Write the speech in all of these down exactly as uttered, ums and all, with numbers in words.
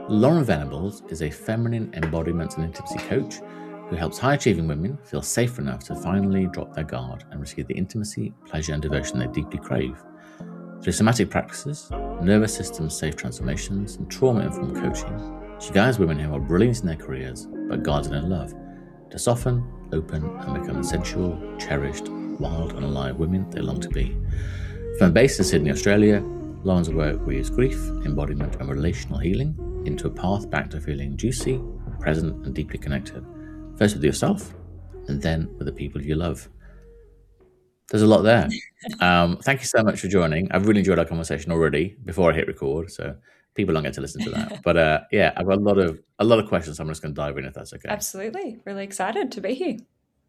Lauren Venables is a feminine embodiment and intimacy coach who helps high achieving women feel safe enough to finally drop their guard and receive the intimacy, pleasure, and devotion they deeply crave. Through somatic practices, nervous system safe transformations, and trauma informed coaching, she guides women who are brilliant in their careers but guarded in love to soften, open, and become the sensual, cherished, wild, and alive women they long to be. From based in Sydney, Australia, Lauren's work weaves grief, embodiment, and relational healing into a path back to feeling juicy, present, and deeply connected, first with yourself and then with the people you love. There's a lot there. Um, thank you so much for joining. I've really enjoyed our conversation already before I hit record, so people don't get to listen to that. But uh, yeah, I've got a lot of a lot of questions. So I'm just going to dive in if that's okay. Absolutely, really excited to be here.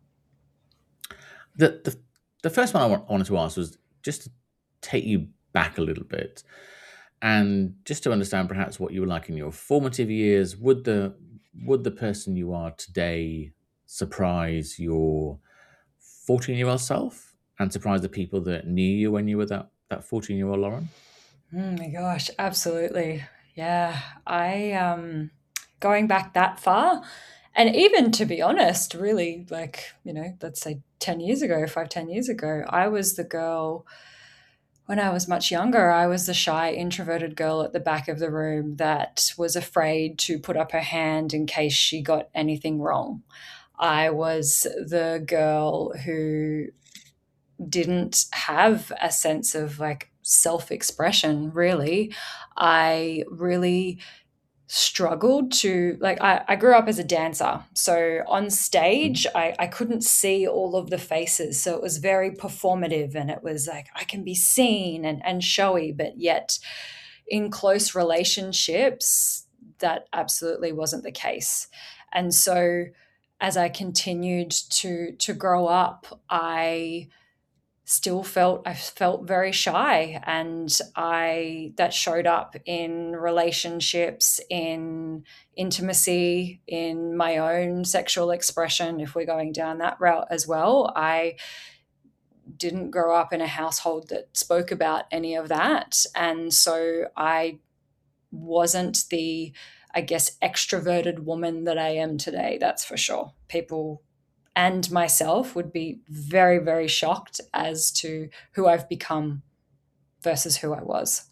The the, the first one I want, wanted to ask was just to take you back a little bit, and just to understand perhaps what you were like in your formative years. Would the would the person you are today surprise your fourteen-year-old self and surprise the people that knew you when you were that that fourteen-year-old Lauren? Oh my gosh, absolutely. Yeah, I um going back that far, and even to be honest, really, like, you know, let's say ten years ago, five, ten years ago, I was the girl when I was much younger. I was the shy, introverted girl at the back of the room that was afraid to put up her hand in case she got anything wrong. I was the girl who didn't have a sense of like self-expression, really. I really struggled to like I, I grew up as a dancer, so on stage I, I couldn't see all of the faces, so it was very performative, and it was like I can be seen and, and showy, but yet in close relationships that absolutely wasn't the case. And so as I continued to to grow up, I still felt I felt very shy, and I that showed up in relationships, in intimacy, in my own sexual expression, if we're going down that route as well. I didn't grow up in a household that spoke about any of that, and so I wasn't the, I guess, extroverted woman that I am today, that's for sure. People and myself would be very, very shocked as to who I've become versus who I was.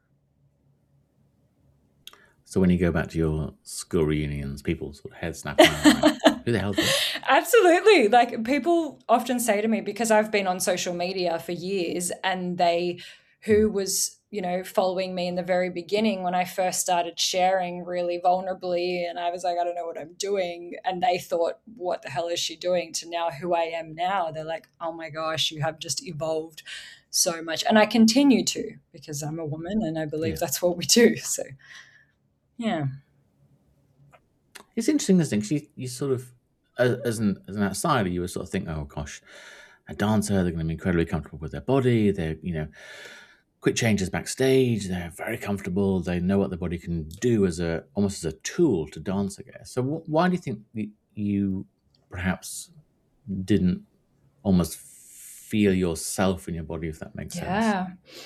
So when you go back to your school reunions, people sort of head snap around, like, who the hell is this? Absolutely. Like, people often say to me, because I've been on social media for years, and they, who was, you know, following me in the very beginning when I first started sharing really vulnerably, and I was like, I don't know what I'm doing. And they thought, what the hell is she doing, to now who I am now. They're like, oh my gosh, you have just evolved so much. And I continue to, because I'm a woman and I believe Yeah. that's what we do. So, yeah. It's interesting this thing, 'cause you, you sort of, as, as an as an outsider, you would sort of think, oh gosh, a dancer, they're going to be incredibly comfortable with their body. They're, you know, quick changes backstage. They're very comfortable. They know what their body can do as a almost as a tool to dance, I guess. So wh- why do you think y- you perhaps didn't almost feel yourself in your body, if that makes sense? Yeah.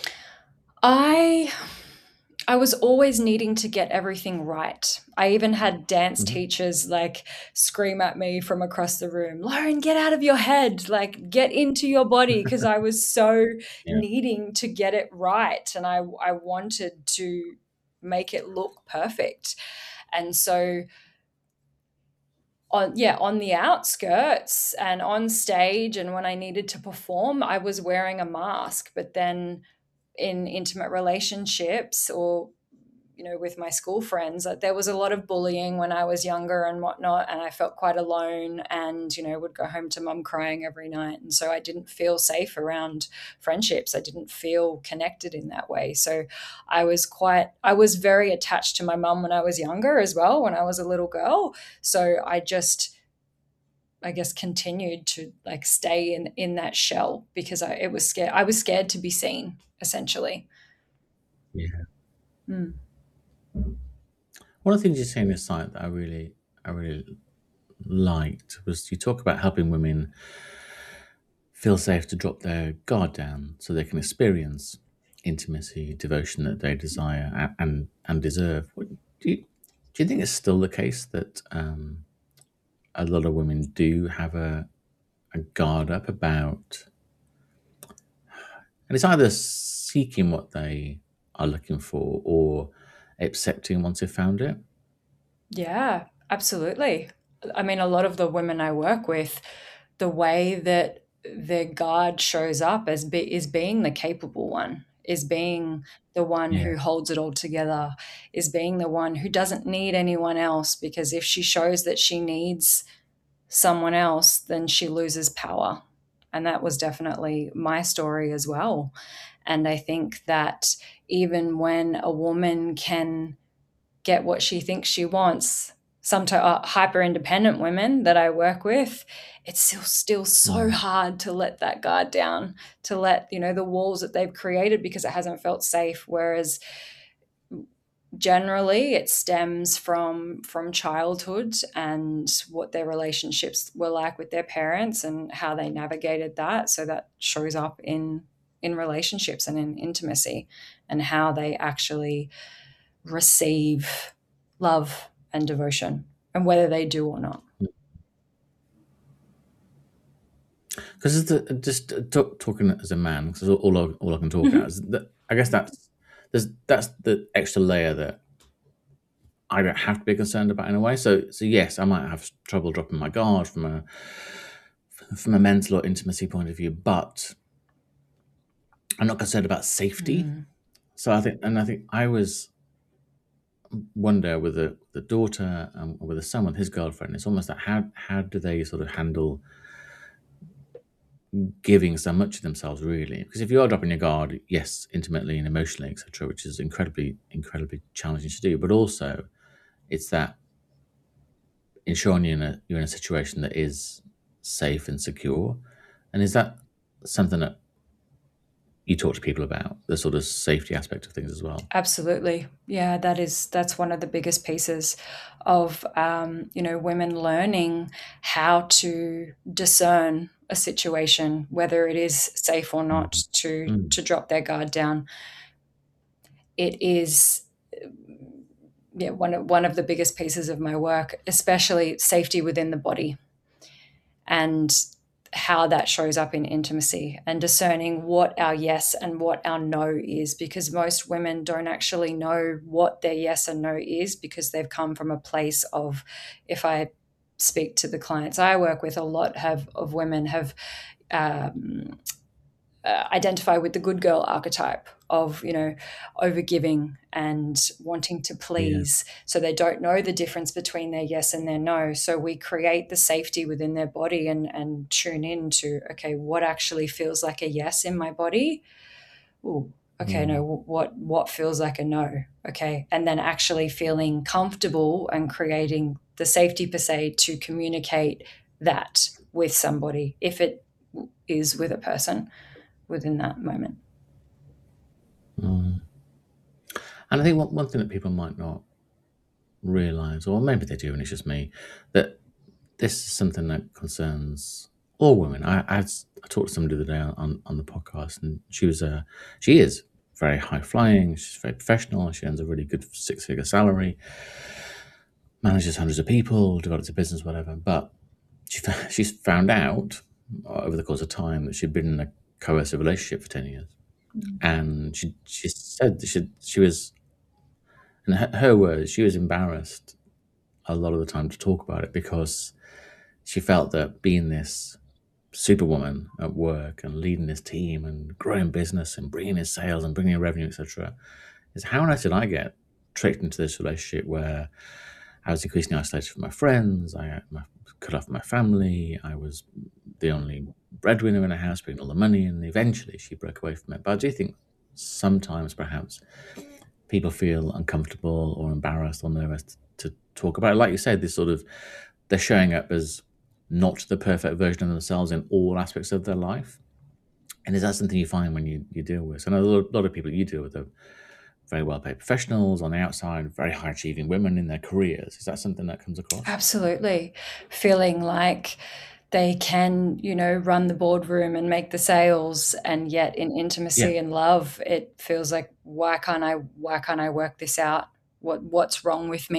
I I was always needing to get everything right. I even had dance Mhm. teachers like scream at me from across the room, Lauren, get out of your head, like get into your body, because I was so Yeah. needing to get it right, and I I wanted to make it look perfect. And so on yeah, on the outskirts and on stage and when I needed to perform, I was wearing a mask. But then in intimate relationships, or you know, with my school friends, like, there was a lot of bullying when I was younger and whatnot, and I felt quite alone, and you know, would go home to mum crying every night, and so I didn't feel safe around friendships. I didn't feel connected in that way. So I was quite I was very attached to my mum when I was younger as well, when I was a little girl. So I just, I guess, continued to like stay in in that shell, because I it was scared I was scared to be seen, essentially. Yeah. Mm. One of the things you say in this site that I really, I really liked was you talk about helping women feel safe to drop their guard down so they can experience intimacy, devotion that they desire a- and and deserve. What, do you, Do you think it's still the case that um, a lot of women do have a, a guard up about, and it's either seeking what they are looking for or accepting once they've found it? Yeah, absolutely. I mean, a lot of the women I work with, the way that their guard shows up as be, is being the capable one, is being the one Yeah. who holds it all together, is being the one who doesn't need anyone else, because if she shows that she needs someone else, then she loses power. And that was definitely my story as well. And I think that even when a woman can get what she thinks she wants, sometimes uh, hyper independent women that I work with, it's still still so Mm. hard to let that guard down, to let, you know, the walls that they've created, because it hasn't felt safe. Whereas generally it stems from from childhood and what their relationships were like with their parents and how they navigated that. So that shows up in in relationships and in intimacy, and how they actually receive love and devotion, and whether they do or not. Because just uh, talk, talking as a man, because all I, all I can talk Mhm. about is that I guess that's there's that's the extra layer that I don't have to be concerned about in a way. So so yes, I might have trouble dropping my guard from a from a mental or intimacy point of view, but I'm not concerned about safety. Mm. So I think, and I think I was wonder with the the daughter um, or with the son with his girlfriend. It's almost like how how do they sort of handle giving so much of themselves, really? Because if you are dropping your guard, yes, intimately and emotionally, et cetera, which is incredibly incredibly challenging to do, but also it's that ensuring you're in a you're in a situation that is safe and secure. And is that something that you talk to people about, the sort of safety aspect of things as well? Absolutely. Yeah, that is that's one of the biggest pieces of um, you know, women learning how to discern a situation, whether it is safe or not, to Mm. to drop their guard down. It is, yeah, one of one of the biggest pieces of my work, especially safety within the body, and how that shows up in intimacy, and discerning what our yes and what our no is, because most women don't actually know what their yes and no is, because they've come from a place of, if I speak to the clients I work with, a lot have of women have um, uh, identify with the good girl archetype of, you know, overgiving and wanting to Yeah. please. So they don't know the difference between their yes and their no. So we create the safety within their body and, and tune in to, okay, what actually feels like a yes in my body? Ooh, okay, no, Mm. what, what feels like a no? Okay. And then actually feeling comfortable and creating the safety per se to communicate that with somebody, if it is with a person within that moment. Mm. And I think one, one thing that people might not realize, or maybe they do, and it's just me, that this is something that concerns all women. I, I, had, I talked to somebody the other day on, on the podcast, and she was a, she is very high flying. She's very professional. She earns a really good six figure salary, manages hundreds of people, develops a business, whatever. But she she's found out over the course of time that she'd been in a coercive relationship for ten years, Mm. and she she said that she she was, in her, her words, she was embarrassed a lot of the time to talk about it, because she felt that being this superwoman at work and leading this team and growing business and bringing in sales and bringing in revenue, et cetera, is how on earth did I get tricked into this relationship where I was increasingly isolated from my friends, I my, cut off my family, I was the only breadwinner in the house, bringing all the money, and eventually she broke away from it. But I do think sometimes perhaps people feel uncomfortable or embarrassed or nervous to talk about it. Like you said, this sort of, they're showing up as not the perfect version of themselves in all aspects of their life. And is that something you find when you, you deal with? So I know a lot, a lot of people you deal with are very well paid professionals on the outside, very high achieving women in their careers. Is that something that comes across? Absolutely. Feeling like they can, you know, run the boardroom and make the sales, and yet in intimacy Yeah. and love, it feels like, why can't I why can't I work this out? What what's wrong with me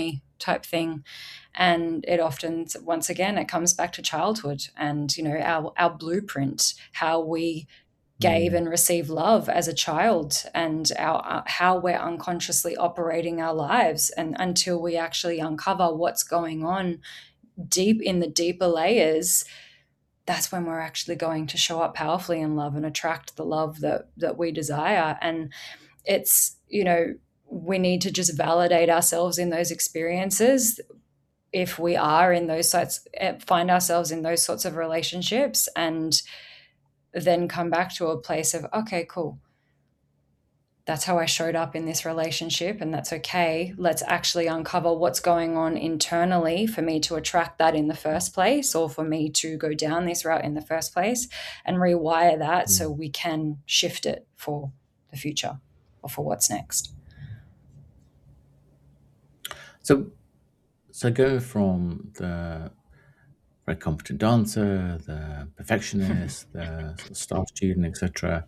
type thing. And it often, once again, it comes back to childhood and, you know, our, our blueprint, how we gave Mm. and received love as a child, and our uh, how we're unconsciously operating our lives. And until we actually uncover what's going on deep in the deeper layers, that's when we're actually going to show up powerfully in love and attract the love that that we desire. And it's, you know, we need to just validate ourselves in those experiences. If we are in those sorts, find ourselves in those sorts of relationships, and then come back to a place of, okay, cool, that's how I showed up in this relationship, and that's okay. Let's actually uncover what's going on internally for me to attract that in the first place, or for me to go down this route in the first place, and rewire that mm. so we can shift it for the future or for what's next. So, so going from the very competent dancer, the perfectionist, the star student, et cetera,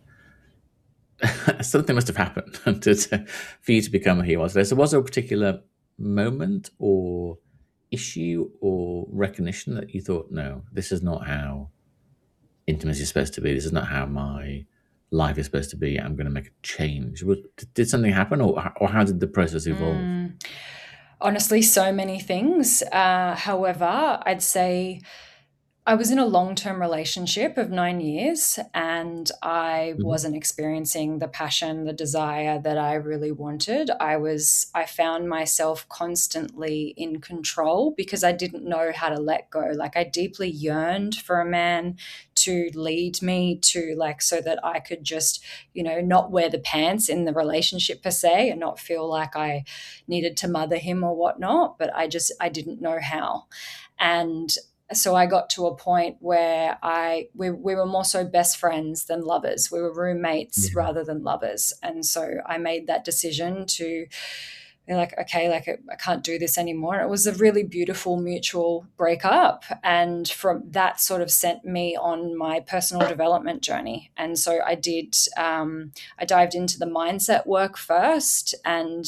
something must have happened to, to, for you to become who you are today. So was there a particular moment or issue or recognition that you thought, no, this is not how intimacy is supposed to be. This is not how my life is supposed to be. I'm going to make a change. Did something happen, or, or how did the process evolve? Mm, honestly, so many things. Uh, however, I'd say I was in a long-term relationship of nine years, and I mm-hmm. wasn't experiencing the passion, the desire that I really wanted. I was, I found myself constantly in control because I didn't know how to let go. Like, I deeply yearned for a man to lead me, to like, so that I could just, you know, not wear the pants in the relationship per se, and not feel like I needed to mother him or whatnot. But I just, I didn't know how. And so I got to a point where I we, we were more so best friends than lovers. We were roommates yeah. rather than lovers. And so I made that decision to be like, okay, like I can't do this anymore. And it was a really beautiful mutual breakup. And from that sort of sent me on my personal development journey. And so I did, um, I dived into the mindset work first, and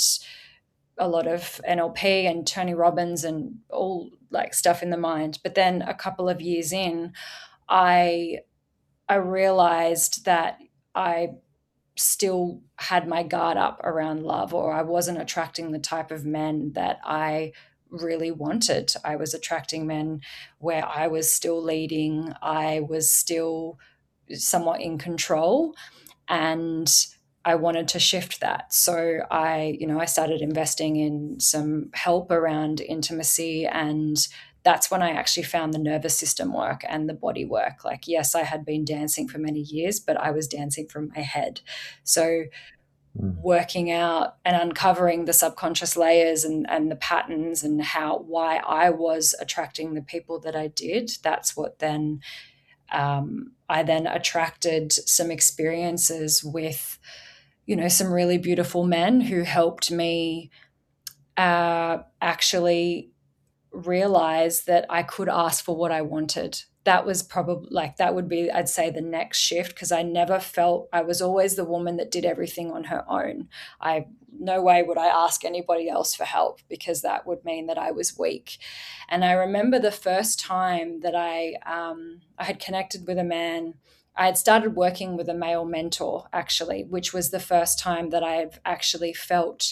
a lot of N L P and Tony Robbins and all like stuff in the mind. But then a couple of years in, I I realized that I still had my guard up around love, or I wasn't attracting the type of men that I really wanted. I was attracting men where I was still leading, I was still somewhat in control, and I wanted to shift that. So I, you know, I started investing in some help around intimacy, and that's when I actually found the nervous system work and the body work. Like, yes, I had been dancing for many years, but I was dancing from my head. So mm. working out and uncovering the subconscious layers and, and the patterns and how, why I was attracting the people that I did, that's what then, um, I then attracted some experiences with, you know, some really beautiful men who helped me uh, actually realize that I could ask for what I wanted. That was probably like, that would be, I'd say, the next shift, because I never felt, I was always the woman that did everything on her own. I, no way would I ask anybody else for help, because that would mean that I was weak. And I remember the first time that I, um, I had connected with a man. I had started working with a male mentor, actually, which was the first time that I've actually felt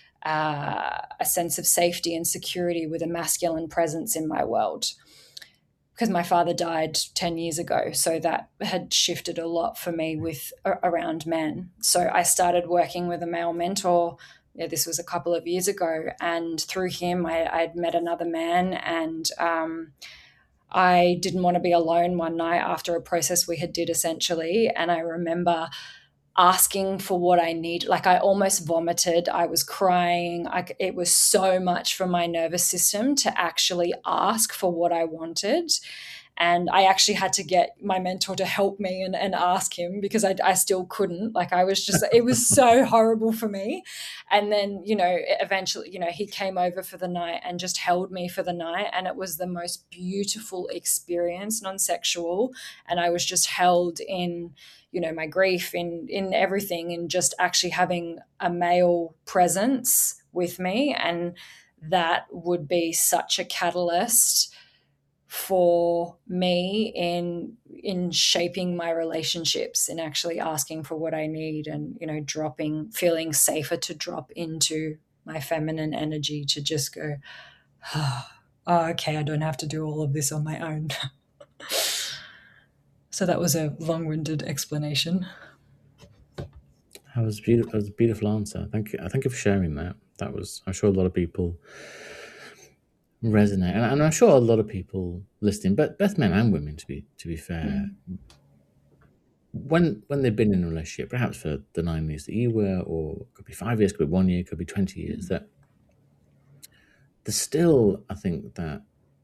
uh, a sense of safety and security with a masculine presence in my world, because my father died ten years ago. So that had shifted a lot for me with around men. So I started working with a male mentor. Yeah, this was a couple of years ago. And through him, I had met another man, and um, I didn't want to be alone one night after a process we had did, essentially. And I remember asking for what I need. Like, I almost vomited. I was crying. I, it was so much for my nervous system to actually ask for what I wanted. And I actually had to get my mentor to help me and, and ask him, because I, I still couldn't. Like, I was just, it was so horrible for me. And then, you know, eventually, you know, he came over for the night and just held me for the night. And it was the most beautiful experience, non-sexual. And I was just held in, you know, my grief, in, in everything, and just actually having a male presence with me. And that would be such a catalyst for me in in shaping my relationships, in actually asking for what I need, and, you know, dropping, feeling safer to drop into my feminine energy, to just go, oh, okay, I don't have to do all of this on my own. So that was a long-winded explanation. That was beautiful. That was a beautiful answer. Thank you. Thank you for sharing that. That was, I'm sure a lot of people resonate, and, and I'm sure a lot of people listening, but both men and women, to be to be fair, mm. when when they've been in a relationship, perhaps for the nine years that you were, or it could be five years, could be one year, could be twenty years, mm. that there's still, I think, that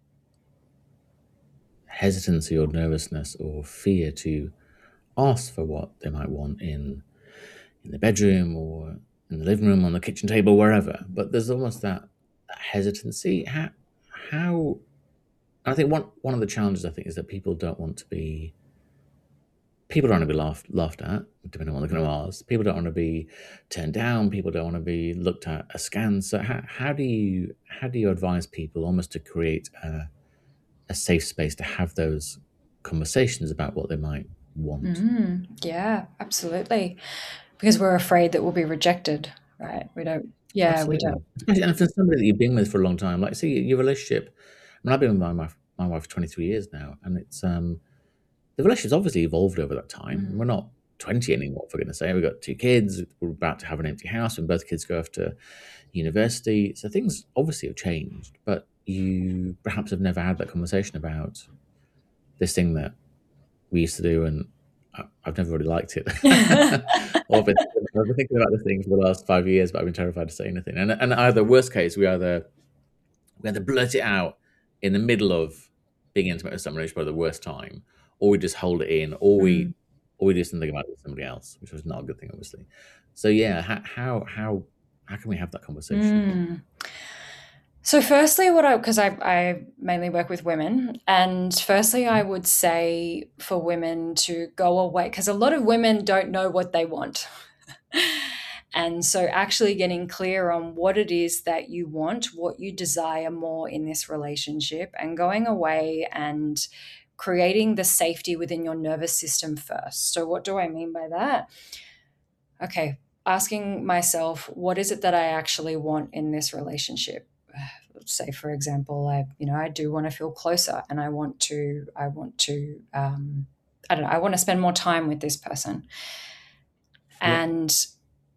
hesitancy or nervousness or fear to ask for what they might want in in the bedroom or in the living room, on the kitchen table, wherever. But there's almost that, that hesitancy. How, how I think one one of the challenges, I think, is that people don't want to be people don't want to be laughed laughed at, depending on what they're going to ask. People don't want to be turned down. People don't want to be looked at askance. So how, how do you how do you advise people almost to create a, a safe space to have those conversations about what they might want? Mm, yeah, absolutely. Because we're afraid that we'll be rejected, right? We don't. Yeah, absolutely. we don't. Especially, and for somebody that you've been with for a long time, like, see, your relationship. I mean, I've been with my wife, my wife for twenty-three years now, and it's um, the relationship's obviously evolved over that time. Mm. We're not twenty anymore, for goodness sake. We've got two kids. We're about to have an empty house when both kids go off to university. So things obviously have changed, but you perhaps have never had that conversation about this thing that we used to do, and I've never really liked it. or I've been, I've been thinking about this thing for the last five years, but I've been terrified to say anything. And and either worst case, we either we either blurt it out in the middle of being intimate with someone, which is probably the worst time, or we just hold it in, or we mm. or we do something about it with somebody else, which was not a good thing, obviously. So yeah, how how how, how can we have that conversation? Mm. So firstly, what I, because I, I mainly work with women, and firstly, I would say for women to go away, because a lot of women don't know what they want. And so actually getting clear on what it is that you want, what you desire more in this relationship, and going away and creating the safety within your nervous system first. So what do I mean by that? Okay, asking myself, what is it that I actually want in this relationship? Say, for example, I, you know, I do want to feel closer, and I want to, I want to, um, I don't know, I want to spend more time with this person. Yeah. And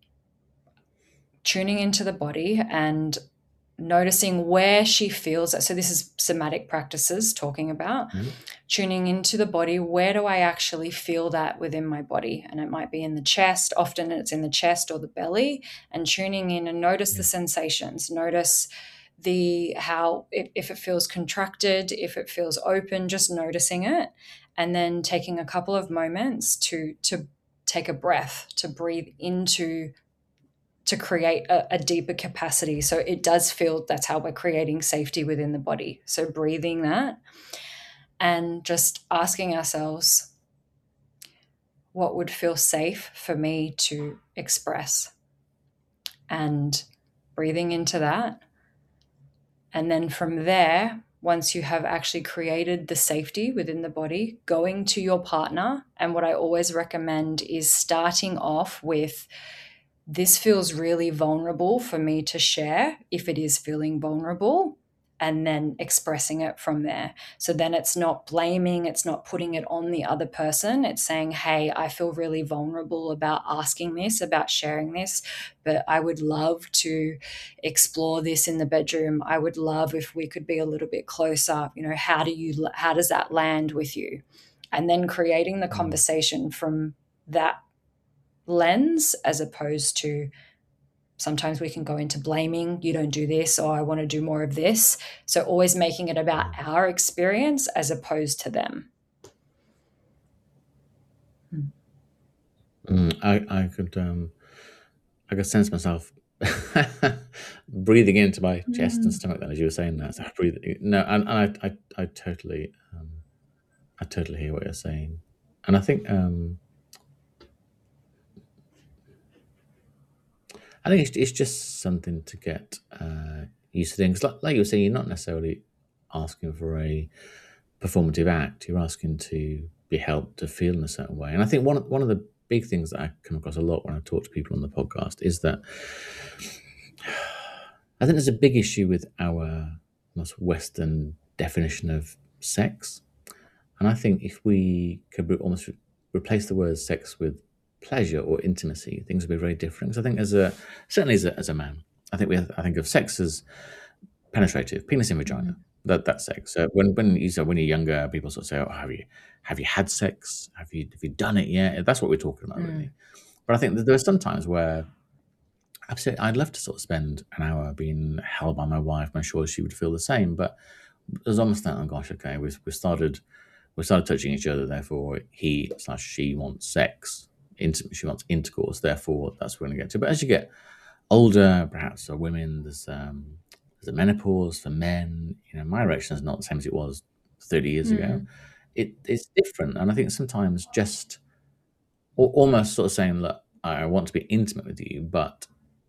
tuning into the body and noticing where she feels that. So this is somatic practices talking about mm-hmm. tuning into the body. Where do I actually feel that within my body? And it might be in the chest. Often it's in the chest or the belly, and tuning in and notice yeah. the sensations. Notice the how if, if it feels contracted, if it feels open, just noticing it, and then taking a couple of moments to to take a breath, to breathe into, to create a, a deeper capacity. So it does feel, that's how we're creating safety within the body. So breathing that and just asking ourselves, what would feel safe for me to express, and breathing into that. And then from there, once you have actually created the safety within the body, going to your partner. And what I always recommend is starting off with, this feels really vulnerable for me to share, if it is feeling vulnerable, and then expressing it from there. So then it's not blaming, it's not putting it on the other person. It's saying, hey, I feel really vulnerable about asking this, about sharing this, but I would love to explore this in the bedroom. I would love if we could be a little bit closer. You know, how do you, how does that land with you? And then creating the conversation from that lens, as opposed to, sometimes we can go into blaming, you don't do this, or I want to do more of this. So always making it about our experience as opposed to them. Mm, I, I could um, I could sense myself breathing into my chest mm. and stomach then, as you were saying that. So I breathe. No, and, and I, I I totally um, I totally hear what you're saying, and I think um, I think it's, it's just something to get uh, used to things. Like, like you were saying, you're not necessarily asking for a performative act. You're asking to be helped to feel in a certain way. And I think one one of the big things that I come across a lot when I talk to people on the podcast is that I think there's a big issue with our most Western definition of sex. And I think if we could re- almost re- replace the word sex with pleasure or intimacy, things would be very different. So I think as a certainly as a, as a man, I think we have, I think of sex as penetrative, penis in vagina. That that's sex. So when when you so when you're younger, people sort of say, "Oh, have you have you had sex? Have you have you done it yet?" That's what we're talking about, really. But I think that there are some times where absolutely, I'd love to sort of spend an hour being held by my wife. I'm sure she would feel the same. But there's almost that, oh gosh, okay, we we started we started touching each other. Therefore, he slash she wants sex. Intimate, she wants intercourse. Therefore, that's what we're going to get to. But as you get older, perhaps for women, there's um, there's a menopause for men. You know, my erection is not the same as it was thirty years ago. It it's different, and I think sometimes just al- almost sort of saying, look, I want to be intimate with you, but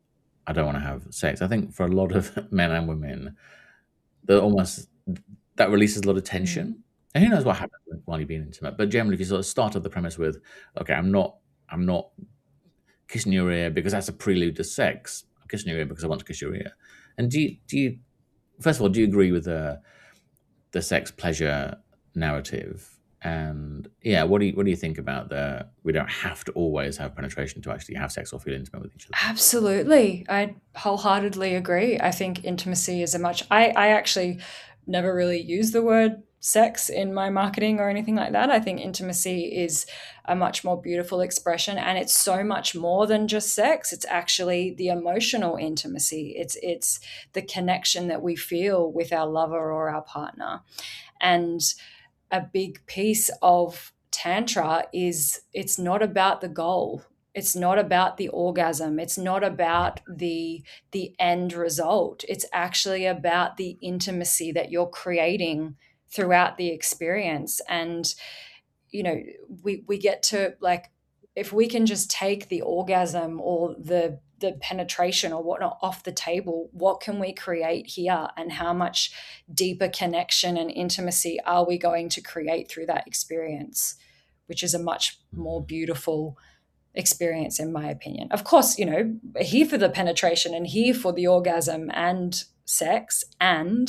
I don't want to have sex. I think for a lot of men and women, that almost that releases a lot of tension. And who knows what happens while you're being intimate? But generally, if you sort of start off the premise with, okay, I'm not, I'm not kissing your ear because that's a prelude to sex. I'm kissing your ear because I want to kiss your ear. And do you, do you, first of all, do you agree with the the sex pleasure narrative? And yeah, what do you what do you think about the we don't have to always have penetration to actually have sex or feel intimate with each other? Absolutely. I wholeheartedly agree. I think intimacy is a much, I, I actually never really use the word sex in my marketing or anything like that. I think intimacy is a much more beautiful expression, and it's so much more than just sex. It's actually the emotional intimacy. It's it's the connection that we feel with our lover or our partner. And a big piece of Tantra is it's not about the goal. It's not about the orgasm. It's not about the the end result. It's actually about the intimacy that you're creating throughout the experience. And you know, we we get to, like, if we can just take the orgasm or the the penetration or whatnot off the table, what can we create here, and how much deeper connection and intimacy are we going to create through that experience, which is a much more beautiful experience, in my opinion. Of course, you know, here for the penetration and here for the orgasm and sex, and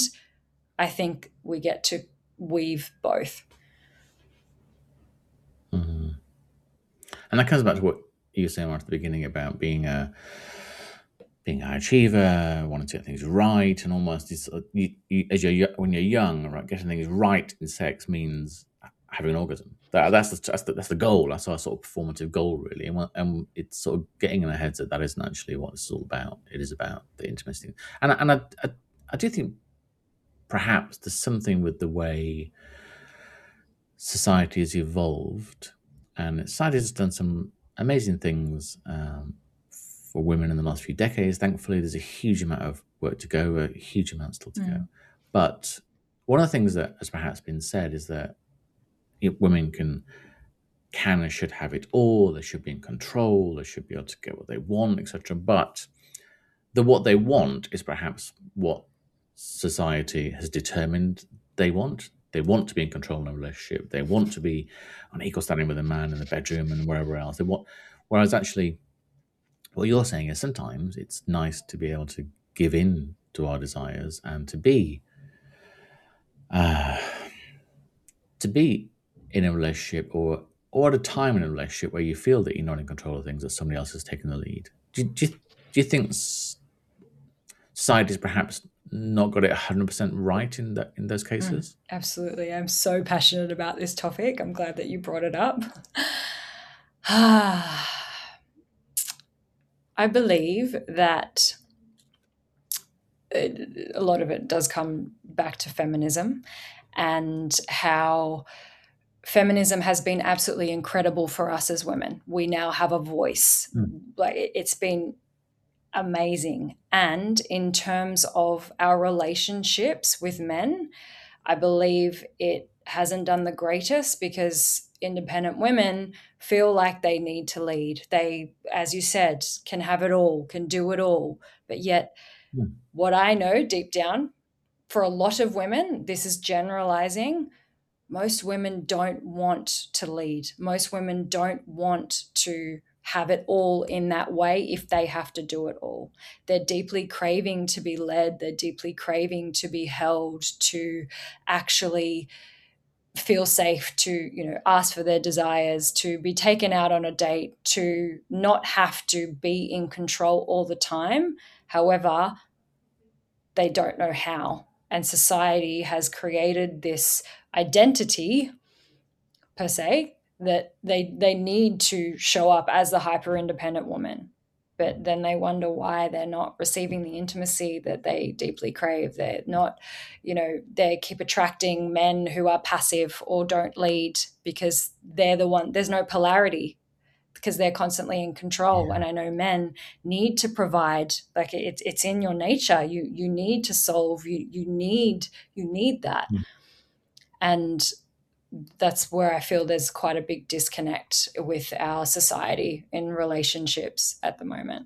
I think we get to weave both. Mm-hmm. And that comes back to what you were saying right at the beginning about being a being a high achiever, wanting to get things right, and almost this, you, you, as you're when you're young, right, getting things right in sex means having an orgasm. That, that's the, that's the that's the goal. That's our sort of performative goal, really. And, and it's sort of getting in our heads that that isn't actually what it's all about. It is about the intimacy. And and I I, I do think perhaps there's something with the way society has evolved, and society has done some amazing things um, for women in the last few decades. Thankfully, there's a huge amount of work to go, a huge amount still to mm. go. But one of the things that has perhaps been said is that you know, women can can and should have it all. They should be in control. They should be able to get what they want, et cetera. But the what they want is perhaps what society has determined they want. They want to be in control in a relationship. They want to be on equal standing with a man in the bedroom and wherever else. They want, whereas actually, what you're saying is sometimes it's nice to be able to give in to our desires and to be, uh, to be in a relationship or or at a time in a relationship where you feel that you're not in control of things, that somebody else has taken the lead. Do, do, do you think society's perhaps not got it one hundred percent right in that in those cases? Mm, absolutely. I'm so passionate about this topic. I'm glad that you brought it up. I believe that it, a lot of it does come back to feminism and how feminism has been absolutely incredible for us as women. We now have a voice. Mm. Like it, it's been amazing. And in terms of our relationships with men, I believe it hasn't done the greatest because independent women feel like they need to lead. They, as you said, can have it all, can do it all. But yet Mm. What I know deep down, for a lot of women, this is generalizing. Most women don't want to lead. Most women don't want to have it all in that way if they have to do it all. They're deeply craving to be led. They're deeply craving to be held, to actually feel safe, to, you know, ask for their desires, to be taken out on a date, to not have to be in control all the time. However, they don't know how. And society has created this identity, per se, that they they need to show up as the hyper independent woman. But then they wonder why they're not receiving the intimacy that they deeply crave. They're not, you know, they keep attracting men who are passive or don't lead because they're the one, there's no polarity because they're constantly in control. Yeah. And I know men need to provide, like it's it's in your nature. You you need to solve, you you need you need that. Mm. And that's where I feel there's quite a big disconnect with our society in relationships at the moment.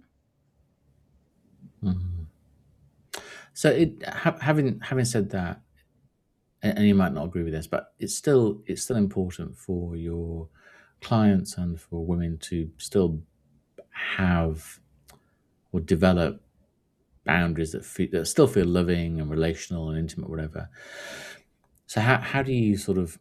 Mhm. So it ha- having having said that, and, and you might not agree with this, but it's still it's still important for your clients and for women to still have or develop boundaries that feel, that still feel loving and relational and intimate, whatever. So how how do you sort of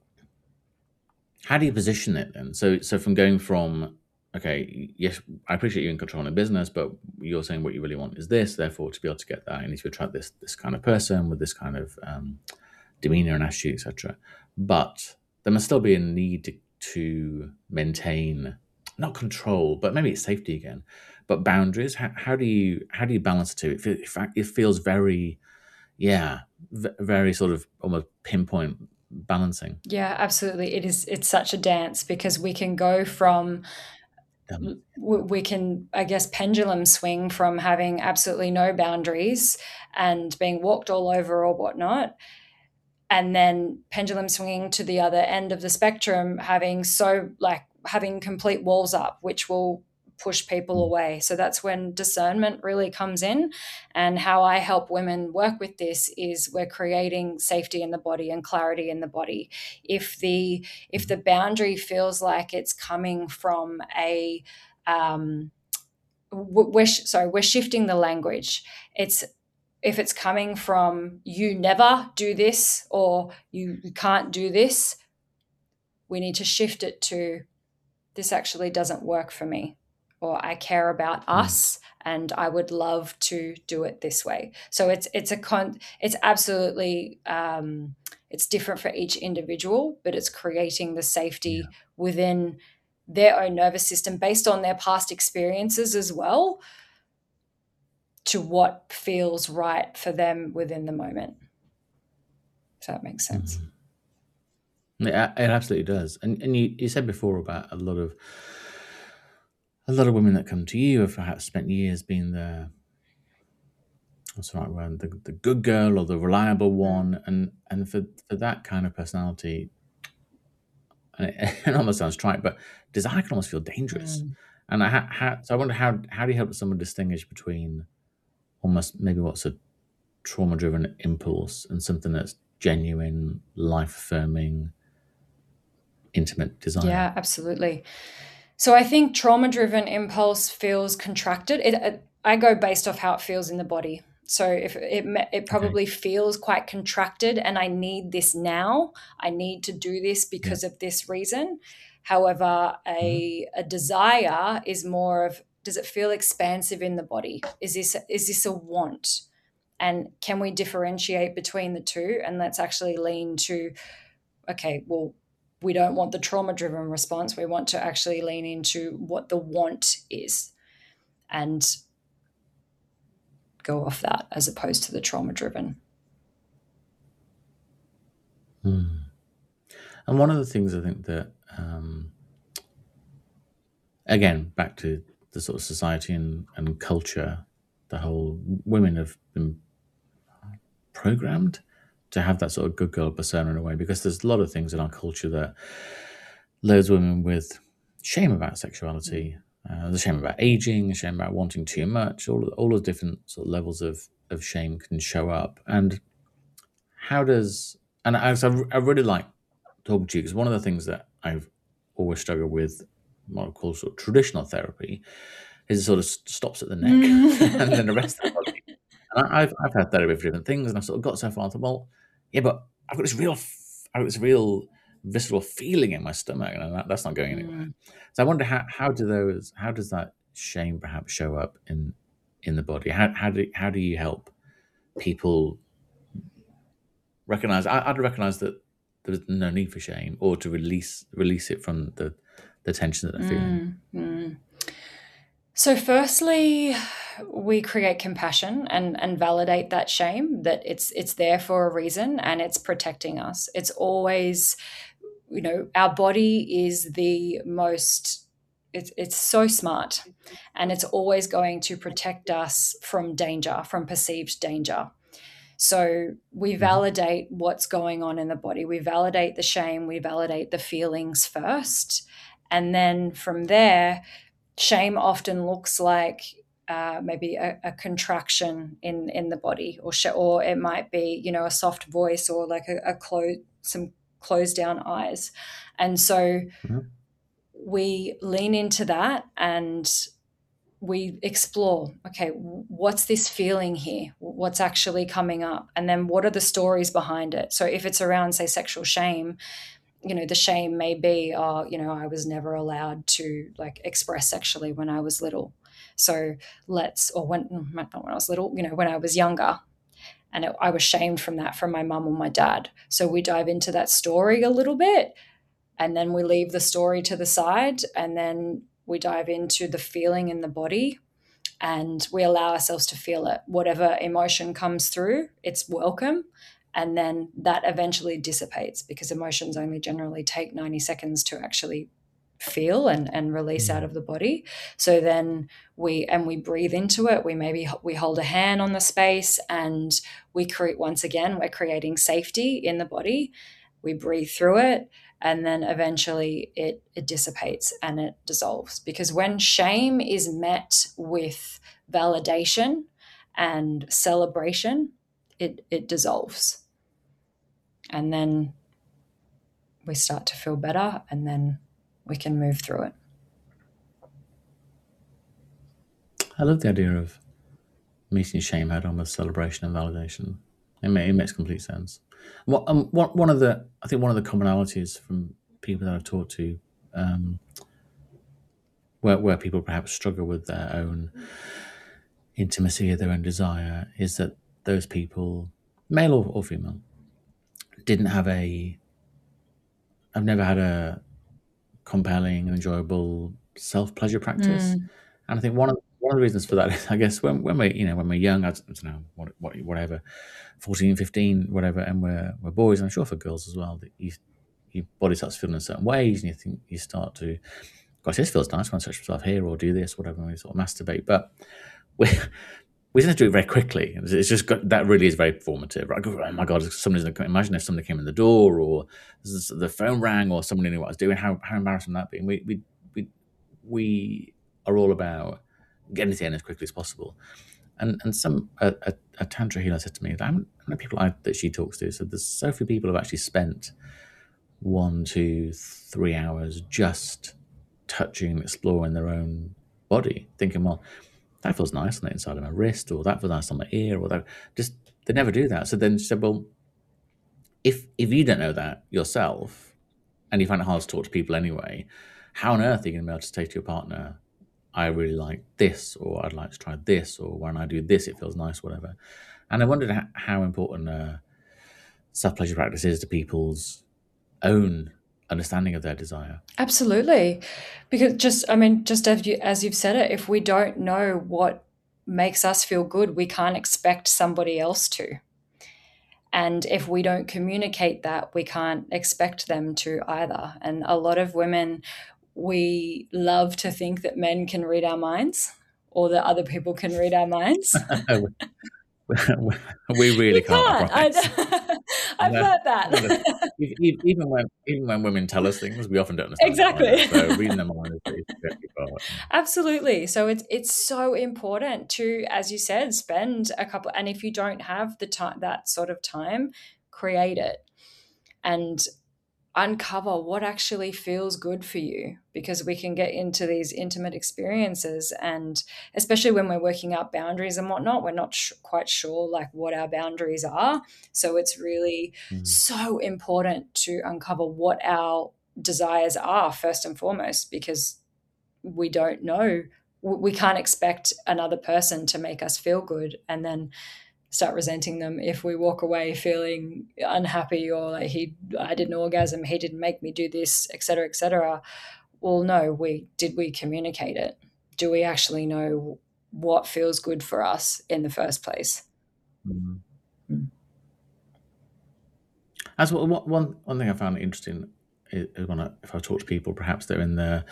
how do you position it then? So so from going from, okay, yes, I appreciate you in controlling a business, but you're saying what you really want is this. Therefore, to be able to get that, you need to attract this this kind of person with this kind of um, demeanor and attitude, et cetera. But there must still be a need to, to maintain not control, but maybe it's safety again, but boundaries. How, how do you how do you balance the two? It, feel, in fact, it feels very, yeah, v- very sort of almost pinpoint balancing. Yeah, absolutely. It is, it's such a dance because we can go from, Um, we can, I guess, pendulum swing from having absolutely no boundaries and being walked all over or whatnot, and then pendulum swinging to the other end of the spectrum, having so like having complete walls up, which will push people away. So that's when discernment really comes in. And how I help women work with this is we're creating safety in the body and clarity in the body. If the if the boundary feels like it's coming from a um, we're sorry, we're shifting the language. It's if it's coming from you never do this or you can't do this, we need to shift it to this actually doesn't work for me, or I care about us and I would love to do it this way. So it's it's a con it's absolutely um, it's different for each individual, but it's creating the safety yeah. within their own nervous system based on their past experiences as well, to what feels right for them within the moment. If that makes sense. Mm-hmm. It, it absolutely does. And and you, you said before about a lot of a lot of women that come to you have perhaps spent years being the what's the right word, the, the good girl or the reliable one, and and for for that kind of personality, and it, it almost sounds trite, but desire can almost feel dangerous. Mm. And I ha, ha, so I wonder how how do you help someone distinguish between almost maybe what's a trauma driven impulse and something that's genuine, life affirming, intimate desire? Yeah, absolutely. So I think trauma-driven impulse feels contracted. It, it, I go based off how it feels in the body. So if it it probably okay. feels quite contracted, and I need this now. I need to do this because yeah. of this reason. However, a mm-hmm. a desire is more of, does it feel expansive in the body? Is this is this a want? And can we differentiate between the two? And let's actually lean to, okay, well, we don't want the trauma-driven response. We want to actually lean into what the want is and go off that as opposed to the trauma-driven. Hmm. And one of the things I think that, um, again, back to the sort of society and, and culture, the whole women have been programmed to have that sort of good girl persona in a way, because there's a lot of things in our culture that loads women with shame about sexuality, uh, the shame about aging, shame about wanting too much, all all those different sort of levels of of shame can show up, and how does and I, so I really like talking to you, because one of the things that I've always struggled with, what I call sort of traditional therapy, is it sort of stops at the neck and then the rest of the body. And I, I've I've had therapy for different things, and I've sort of got so far. I thought, well, yeah, but I've got this real, I've got this real visceral feeling in my stomach, and that, that's not going anywhere. Mm. So I wonder how how do those how does that shame perhaps show up in in the body? How how do how do you help people recognize? I, I'd recognize that there's no need for shame, or to release release it from the the tension that they're feeling. Mm-hmm. So firstly, we create compassion and, and validate that shame, that it's it's there for a reason and it's protecting us. It's always, you know, our body is the most, it's, it's so smart, and it's always going to protect us from danger, from perceived danger. So we validate what's going on in the body. We validate the shame. We validate the feelings first. And then from there, shame often looks like uh, maybe a, a contraction in, in the body, or sh- or it might be, you know, a soft voice, or like a, a close, some closed down eyes. And so mm-hmm. we lean into that and we explore, okay, what's this feeling here? What's actually coming up? And then what are the stories behind it? So if it's around, say, sexual shame, you know, the shame may be, oh, you know, I was never allowed to like express sexually when I was little. So let's, or when, not when I was little, you know, when I was younger, and it, I was shamed from that from my mum or my dad. So we dive into that story a little bit, and then we leave the story to the side, and then we dive into the feeling in the body, and we allow ourselves to feel it. Whatever emotion comes through, it's welcome. And then that eventually dissipates, because emotions only generally take ninety seconds to actually feel and, and release mm. out of the body. So then we, and we breathe into it. We maybe, we hold a hand on the space, and we create, once again, we're creating safety in the body. We breathe through it, and then eventually it, it dissipates and it dissolves. Because when shame is met with validation and celebration, it, it dissolves. And then we start to feel better, and then we can move through it. I love the idea of meeting shame head on with celebration and validation. It, may, it makes complete sense. What, um, what, one of the, I think one of the commonalities from people that I've talked to, um, where where people perhaps struggle with their own intimacy or their own desire, is that those people, male or, or female, didn't have a, I've never had a compelling and enjoyable self-pleasure practice. Mm. And I think one of one of the reasons for that is, I guess, when when we you know when we're young, I don't know what, what whatever, fourteen, fifteen, whatever, and we're we're boys, and I'm sure for girls as well, that you, your body starts feeling in certain ways, and you think you start to, gosh, this feels nice, I want to touch myself here, or do this, whatever, and we sort of masturbate. But we we tend to do it very quickly. It's just got, that really is very formative. Right? Oh my God, somebody's going to imagine if somebody came in the door, or the phone rang, or somebody knew what I was doing. How how embarrassing that be? And we we we we are all about getting it in as quickly as possible. And and some a, a, a tantra healer said to me that how many people I, that she talks to said there's so few people who have actually spent one, two, three hours just touching and exploring their own body, thinking, well, that feels nice on the inside of my wrist, or that feels nice on my ear, or that. Just they never do that. So then she said, well, if if you don't know that yourself, and you find it hard to talk to people anyway, how on earth are you going to be able to say to your partner, I really like this, or I'd like to try this, or when I do this, it feels nice, whatever. And I wondered how, how important uh, self-pleasure practice is to people's own understanding of their desire. Absolutely. Because just, I mean, just as, you, as you've said it, if we don't know what makes us feel good, we can't expect somebody else to. And if we don't communicate that, we can't expect them to either. And a lot of women, we love to think that men can read our minds, or that other people can read our minds. We really you can't. can't. I, I've no, heard that. Even when even when women tell us things, we often don't understand. Exactly. So reading their mind is pretty Absolutely. So it's it's so important to, as you said, spend a couple, and if you don't have the time, that sort of time, create it and uncover what actually feels good for you, because we can get into these intimate experiences, and especially when we're working out boundaries and whatnot, we're not sh- quite sure like what our boundaries are. So it's really Mm. so important to uncover what our desires are first and foremost, because we don't know, we can't expect another person to make us feel good and then start resenting them if we walk away feeling unhappy, or like he I didn't orgasm, he didn't make me do this, etc., etc. Well, no, we did we communicate it? Do we actually know what feels good for us in the first place? Mm. Mm. As well, one, one one thing I found interesting is, is when I, if I talk to people, perhaps they're in the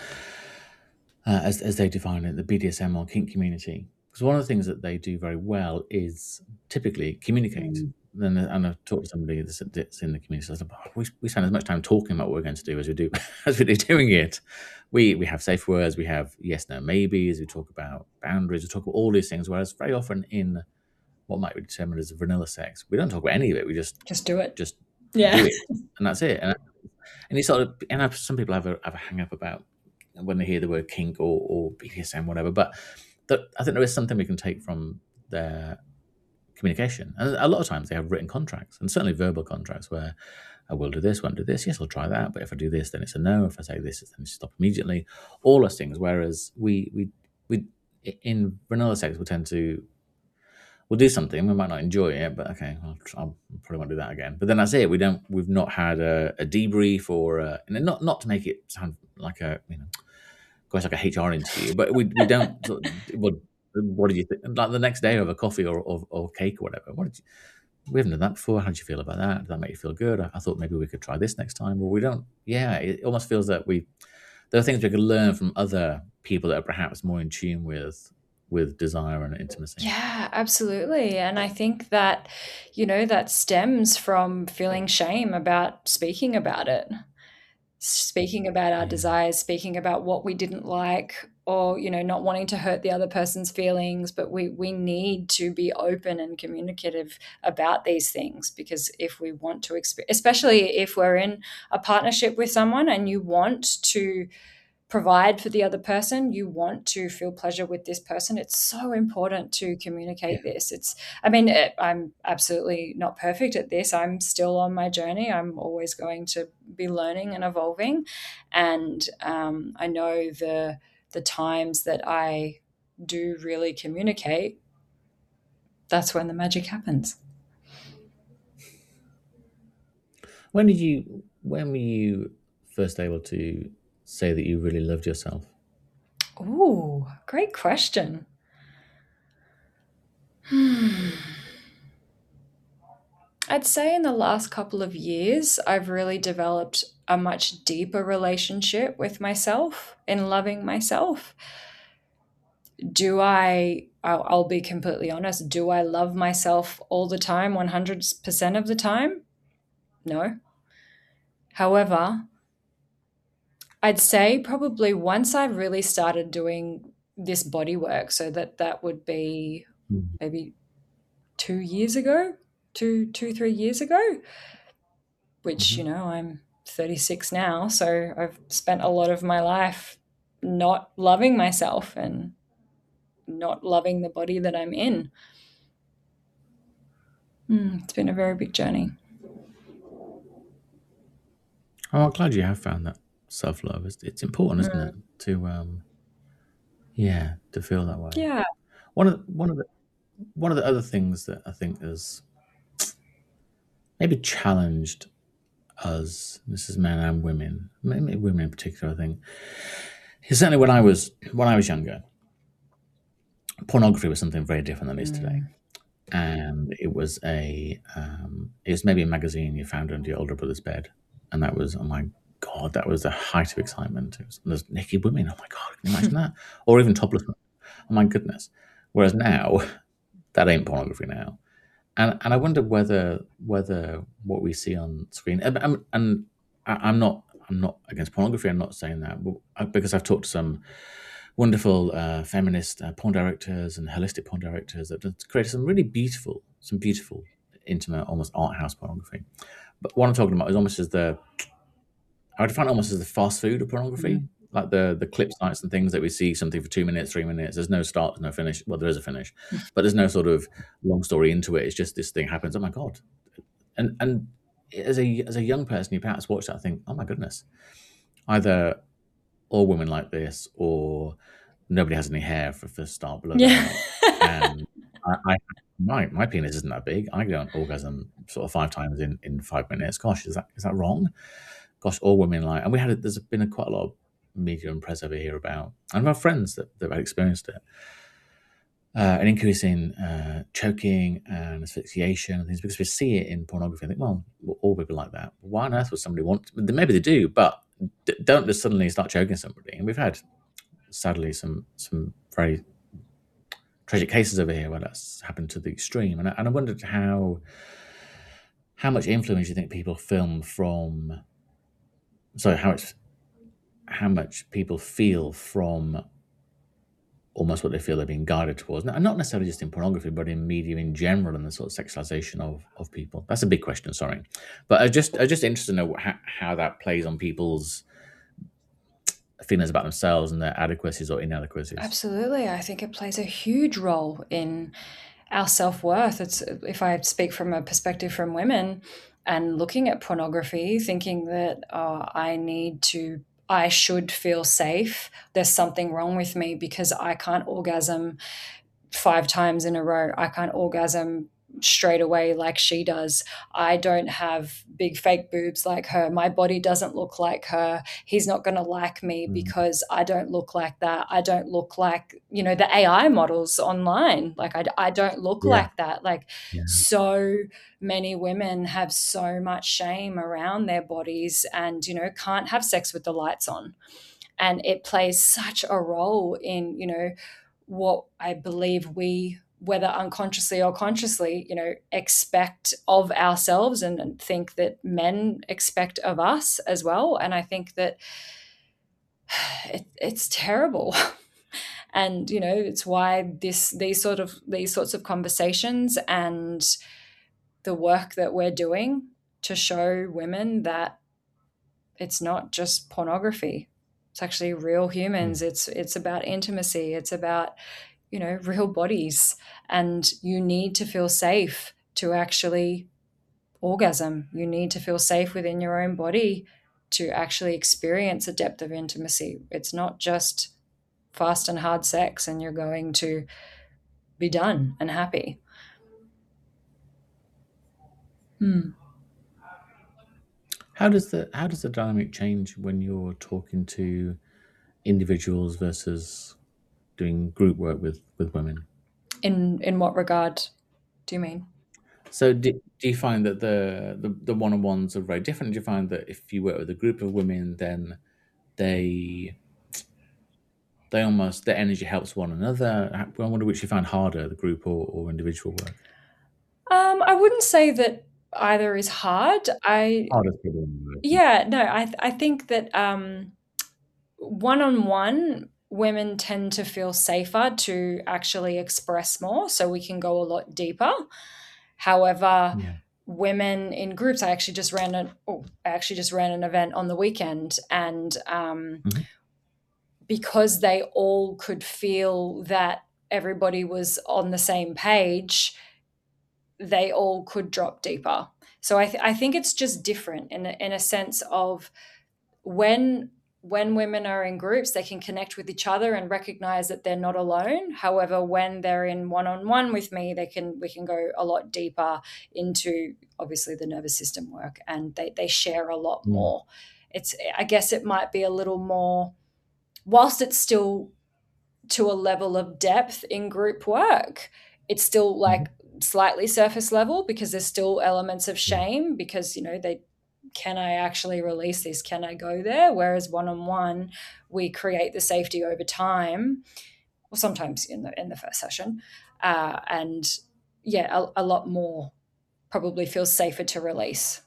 uh, as as they define it, the B D S M or kink community. Because one of the things that they do very well is typically communicate. Mm. Then, and I've talked to somebody that's, that's in the community. Says, oh, we we spend as much time talking about what we're going to do as we do as we do doing it. We we have safe words. We have yes, no, maybes. We talk about boundaries. We talk about all these things. Whereas very often in what might be determined as vanilla sex, we don't talk about any of it. We just Just do it. just Yeah. do it, and that's it. And and you sort of and I've, some people have a have a hang up about when they hear the word kink or, or B D S M, whatever. But the, I think there is something we can take from their communication. And a lot of times they have written contracts, and certainly verbal contracts, where I will do this, won't do this. Yes, I'll try that. But if I do this, then it's a no. If I say this, then it's stop immediately. All those things. Whereas we we we in vanilla sex we tend to we'll do something. We might not enjoy it, but okay, I'll, I'll probably won't do that again. But then that's it. We don't. We've not had a, a debrief or a, and not not to make it sound like a you know, goes like a H R interview, but we we don't. Sort of, what, what did you think? Like the next day over coffee or, or or cake or whatever. What did you? We haven't done that before. How did you feel about that? Did that make you feel good? I, I thought maybe we could try this next time. Well, we don't. Yeah, it almost feels that we. There are things we could learn from other people that are perhaps more in tune with. with desire and intimacy. Yeah, absolutely. And I think that, you know, that stems from feeling shame about speaking about it, speaking about our Yeah. desires, speaking about what we didn't like, or, you know, not wanting to hurt the other person's feelings. But we, we need to be open and communicative about these things, because if we want to, exp- especially if we're in a partnership with someone and you want to provide for the other person, you want to feel pleasure with this person, it's so important to communicate Yeah. this. It's, I mean, it, I'm absolutely not perfect at this. I'm still on my journey. I'm always going to be learning and evolving. And um, I know the the times that I do really communicate, that's when the magic happens. When did you, when were you first able to say that you really loved yourself? Ooh, great question. Hmm. I'd say in the last couple of years, I've really developed a much deeper relationship with myself in loving myself. Do I, I'll, I'll be completely honest, do I love myself all the time, one hundred percent of the time? No. However, I'd say probably once I really started doing this body work, so that that would be Mm. maybe two years ago, two, two, three years ago, which, Mhm. you know, I'm thirty-six now. So I've spent a lot of my life not loving myself and not loving the body that I'm in. Mm, it's been a very big journey. Oh, I'm glad you have found that self love. It's, it's important, isn't it, to um, yeah, to feel that way. Yeah. One of one of the one of the other things that I think has maybe challenged us, this is men and women, maybe women in particular, I think, is certainly when I was when I was younger, pornography was something very different than it is today. And it was a um, it was maybe a magazine you found under your older brother's bed, and that was, oh my god, that was the height of excitement. It was, there's naked women, oh my god, can you imagine that? Or even topless women, oh my goodness. Whereas now, that ain't pornography now. And and I wonder whether whether what we see on screen, and, and, and I- I'm not I'm not against pornography. I'm not saying that, but I- because I've talked to some wonderful uh, feminist uh, porn directors and holistic porn directors that have created some really beautiful, some beautiful, intimate, almost art house pornography. But what I'm talking about is almost as the, I would define it almost as the fast food of pornography, Mm. like the the clip sites and things that we see something for two minutes, three minutes. There's no start, there's no finish. Well, there is a finish, but there's no sort of long story into it. It's just this thing happens. Oh my god! And and as a as a young person, you perhaps watch that and think, oh my goodness, either all women like this, or nobody has any hair for for start below their Yeah. neck. And I, I my my penis isn't that big. I don't orgasm sort of five times in in five minutes. Gosh, is that is that wrong? Gosh, all women like, and we had a, there's been a, quite a lot of media and press over here about, and our friends that that had experienced it, uh, an increase in uh, choking and asphyxiation and things, because we see it in pornography. I think, well, all people like that. Why on earth would somebody want? Maybe they do, but d- don't just suddenly start choking somebody. And we've had, sadly, some some very tragic cases over here where that's happened to the extreme. And I, and I wondered how how much influence you think people film from. So how much how much people feel from almost what they feel they're being guided towards, and not necessarily just in pornography, but in media in general, and the sort of sexualization of, of people. That's a big question, sorry, but I just I just interested to know how, how that plays on people's feelings about themselves and their adequacies or inadequacies. Absolutely. I think it plays a huge role in our self-worth. It's, if I speak from a perspective from women and looking at pornography, thinking that oh, I need to, I should feel safe. There's something wrong with me because I can't orgasm five times in a row. I can't orgasm straight away like she does. I don't have big fake boobs like her. My body doesn't look like her. He's not going to like me Mm. because I don't look like that. I don't look like, you know, the A I models online. Like I, I don't look Yeah. like that. Like Yeah. so many women have so much shame around their bodies and, you know, can't have sex with the lights on. And it plays such a role in, you know, what I believe we, whether unconsciously or consciously, you know, expect of ourselves and, and think that men expect of us as well. And I think that it, it's terrible. And, you know, it's why this these sort of these sorts of conversations and the work that we're doing to show women that it's not just pornography. It's actually real humans. Mm. It's it's about intimacy. It's about, you know, real bodies. And you need to feel safe to actually orgasm. You need to feel safe within your own body to actually experience a depth of intimacy. It's not just fast and hard sex and you're going to be done and happy. Hmm. How does the how does the dynamic change when you're talking to individuals versus doing group work with with women? In in what regard do you mean? So do, do you find that the, the the one-on-ones are very different? Do you find that if you work with a group of women, then they they almost, their energy helps one another? I wonder which you find harder, the group or, or individual work. Um, I wouldn't say that either is hard. I Harder people in the work. Yeah, no, I I think that um, one-on-one women tend to feel safer to actually express more, so we can go a lot deeper. However, Yeah. women in groups, I actually just ran an oh, I actually just ran an event on the weekend, and um, Mhm. because they all could feel that everybody was on the same page, they all could drop deeper. So I, th- I think it's just different in a, in a sense of when when women are in groups, they can connect with each other and recognize that they're not alone. However, when they're in one-on-one with me, they can we can go a lot deeper into obviously the nervous system work, and they they share a lot Mm. more. It's I guess it might be a little more, whilst it's still to a level of depth in group work, it's still like slightly surface level because there's still elements of shame because, you know, they can I actually release this? Can I go there? Whereas one-on-one, we create the safety over time, or sometimes in the in the first session, uh, and yeah, a, a lot more probably feels safer to release.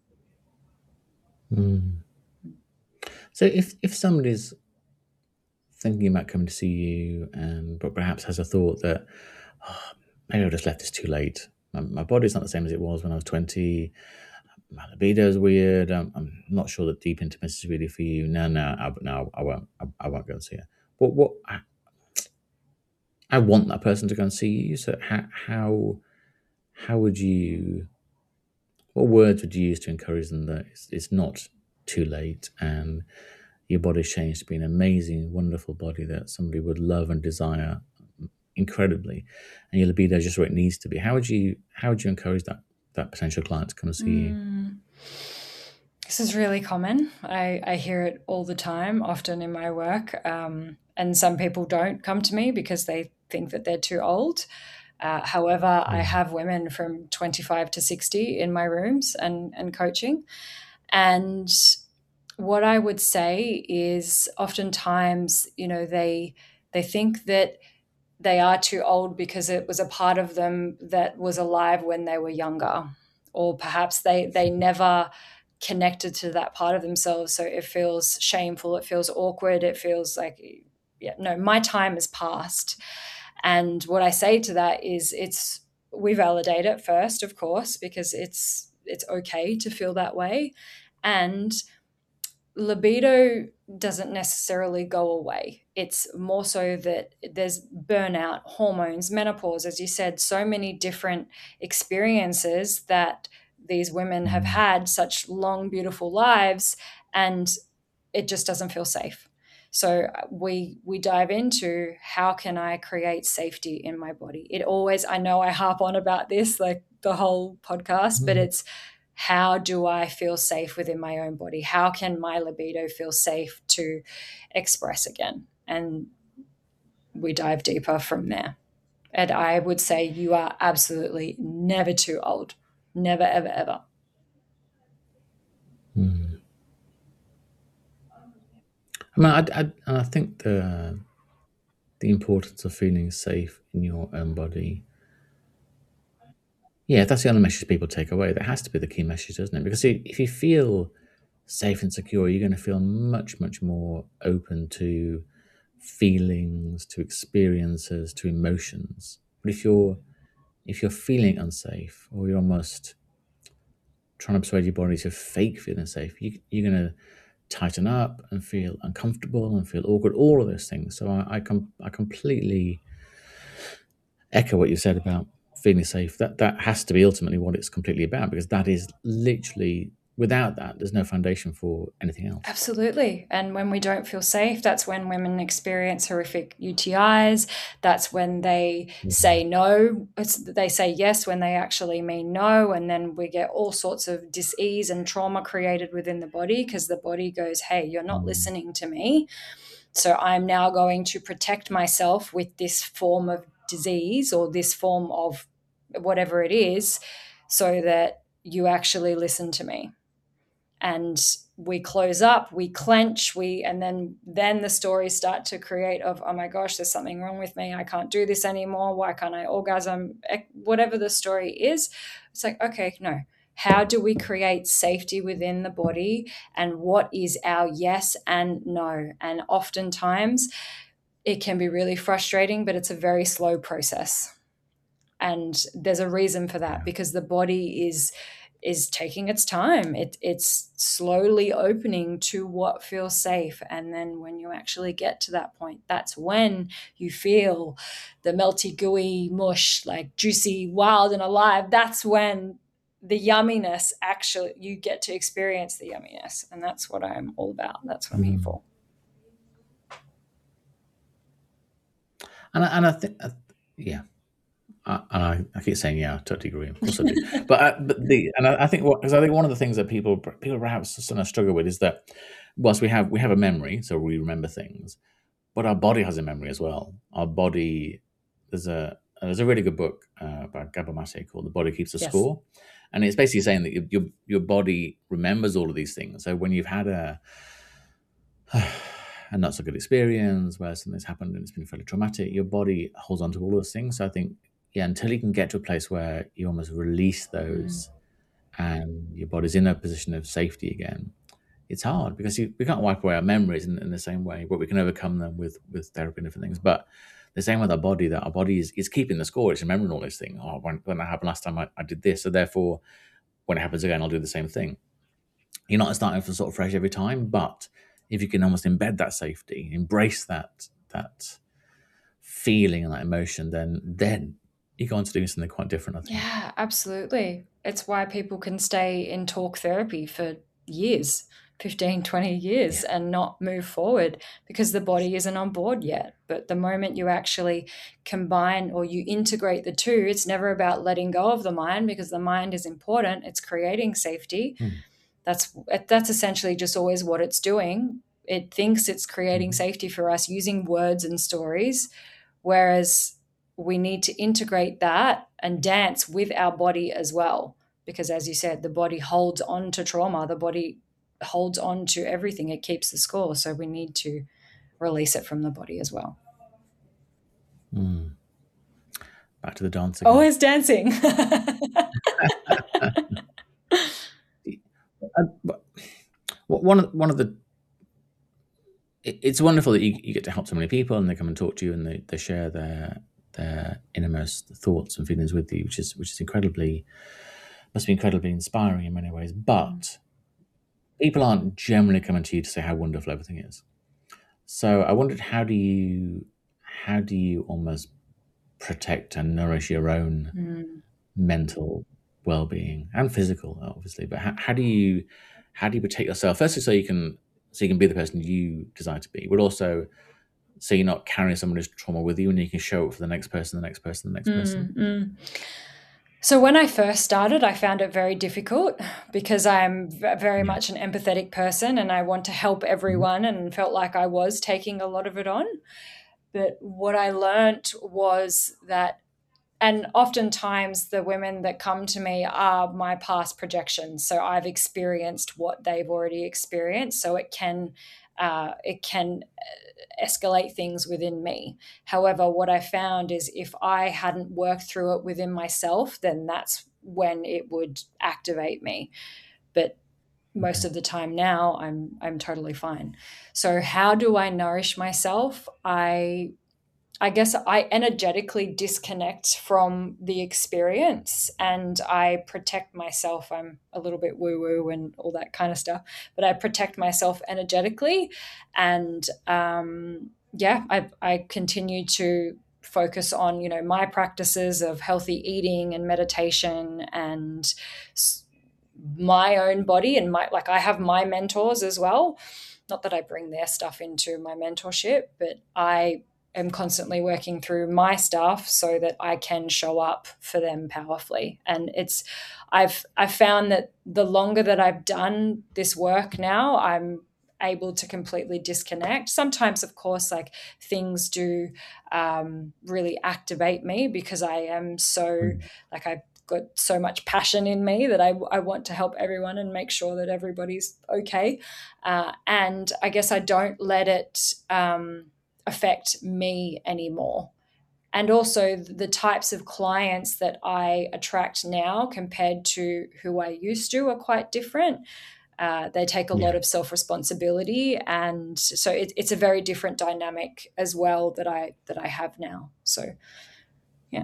Mm. So if if somebody's thinking about coming to see you, and but perhaps has a thought that oh, maybe I've just left this too late. My, my body's not the same as it was when I was twenty. My libido's weird. I'm, I'm not sure that deep intimacy is really for you. No, no, I, no, I won't. I, I won't go and see her. What? What? I, I want that person to go and see you. So how how how would you? What words would you use to encourage them that it's, it's not too late and your body's changed to be an amazing, wonderful body that somebody would love and desire incredibly, and your libido is just where it needs to be? How would you how would you encourage that that potential client to come and see you? Mm. This is really common. I, I hear it all the time, often in my work. Um, and some people don't come to me because they think that they're too old. Uh, however, I have women from twenty-five to sixty in my rooms and, and coaching. And what I would say is oftentimes, you know, they they think that they are too old because it was a part of them that was alive when they were younger, or perhaps they they never connected to that part of themselves, so it feels shameful, it feels awkward, it feels like, yeah, no, my time has passed. And what I say to that is, it's we validate it first, of course, because it's it's okay to feel that way. And libido doesn't necessarily go away. It's more so that there's burnout, hormones, menopause, as you said, so many different experiences that these women have had, such long, beautiful lives, and it just doesn't feel safe. So we we dive into, how can I create safety in my body? It always, I know I harp on about this like the whole podcast, but it's, how do I feel safe within my own body? How can my libido feel safe to express again? And we dive deeper from there. And I would say you are absolutely never too old. Never, ever, ever. Mm. I mean, I, I, and I think the the importance of feeling safe in your own body. Yeah, that's the only message people take away. That has to be the key message, doesn't it? Because if you feel safe and secure, you're going to feel much, much more open to feelings, to experiences, to emotions. But if you're if you're feeling unsafe, or you're almost trying to persuade your body to fake feeling safe, you, you're going to tighten up and feel uncomfortable and feel awkward, all of those things. So I, I, com- I completely echo what you said about feeling safe. That that has to be ultimately what it's completely about, because that is literally, without that, there's no foundation for anything else. Absolutely. And when we don't feel safe, that's when women experience horrific U T Is. That's when they mm-hmm. say no. It's, they say yes when they actually mean no. And then we get all sorts of dis-ease and trauma created within the body, because the body goes, hey, you're not mm-hmm. listening to me. So I'm now going to protect myself with this form of disease, or this form of whatever it is, so that you actually listen to me. And we close up, we clench, we, and then, then the stories start to create of, oh my gosh, there's something wrong with me. I can't do this anymore. Why can't I orgasm? Whatever the story is, it's like, okay, no. How do we create safety within the body? And what is our yes and no? And oftentimes it can be really frustrating, but it's a very slow process. And there's a reason for that, because the body is is taking its time. It, it's slowly opening to what feels safe. And then when you actually get to that point, that's when you feel the melty, gooey mush, like juicy, wild and alive. That's when the yumminess, actually, you get to experience the yumminess. And that's what I'm all about. That's what I'm here for. And I, and I think, uh, yeah. Uh, and I, I keep saying, yeah, I totally agree. Of course I do. but I, but the and I, I think what because I think one of the things that people people perhaps sort of struggle with is that whilst we have we have a memory, so we remember things, but our body has a memory as well. Our body, there's a there's a really good book uh, by Gabor Mate called "The Body Keeps a yes. Score," and it's basically saying that your your body remembers all of these things. So when you've had a a not so good experience where something's happened and it's been fairly traumatic, your body holds on to all those things. So I think. Yeah, until you can get to a place where you almost release those mm. and your body's in a position of safety again, it's hard because you, we can't wipe away our memories in, in the same way, but we can overcome them with with therapy and different things. But the same with our body, that our body is, is keeping the score. It's remembering all these things. Oh, when, when that happened last time, I, I did this. So therefore, when it happens again, I'll do the same thing. You're not starting from sort of fresh every time, but if you can almost embed that safety, embrace that that feeling and that emotion, then then you go on to doing something quite different, I think. Yeah, absolutely. It's why people can stay in talk therapy for years, fifteen, twenty years, Yeah. and not move forward because the body isn't on board yet. But the moment you actually combine or you integrate the two, it's never about letting go of the mind, because the mind is important. It's creating safety. Mm. That's that's essentially just always what it's doing. It thinks it's creating Mhm. safety for us using words and stories, whereas we need to integrate that and dance with our body as well. Because as you said, the body holds on to trauma. The body holds on to everything. It keeps the score. So we need to release it from the body as well. Mm. Back to the dance again. Always dancing. Uh, but one of one of the it, it's wonderful that you, you get to help so many people and they come and talk to you and they, they share their their innermost thoughts and feelings with you, which is which is incredibly must be incredibly inspiring in many ways. But people aren't generally coming to you to say how wonderful everything is. So I wondered, how do you how do you almost protect and nourish your own Mm. mental well-being and physical, obviously, but how, how do you how do you protect yourself, firstly so you can so you can be the person you desire to be, but also so you're not carrying somebody's trauma with you and you can show it for the next person, the next person, the next person? Mm, mm. So when I first started, I found it very difficult because I'm v- very Yeah. much an empathetic person and I want to help everyone, and felt like I was taking a lot of it on. But what I learnt was that, and oftentimes the women that come to me are my past projections. So I've experienced what they've already experienced. So it can uh, it can escalate things within me. However, what I found is if I hadn't worked through it within myself, then that's when it would activate me. But most Okay. of the time now I'm I'm totally fine. So how do I nourish myself? I I guess I energetically disconnect from the experience and I protect myself. I'm a little bit woo woo and all that kind of stuff, but I protect myself energetically. And um, yeah, I, I continue to focus on, you know, my practices of healthy eating and meditation and my own body. And my, like, I have my mentors as well. Not that I bring their stuff into my mentorship, but I am constantly working through my stuff so that I can show up for them powerfully. And it's, I've, I've found that the longer that I've done this work now, I'm able to completely disconnect. Sometimes, of course, like things do um, really activate me because I am so, Mm. like I've got so much passion in me that I, I want to help everyone and make sure that everybody's okay. Uh, and I guess I don't let it um, affect me anymore. And also the types of clients that I attract now compared to who I used to are quite different. Uh, they take a Yeah. lot of self-responsibility, and so it, it's a very different dynamic as well that I that I have now. So, yeah,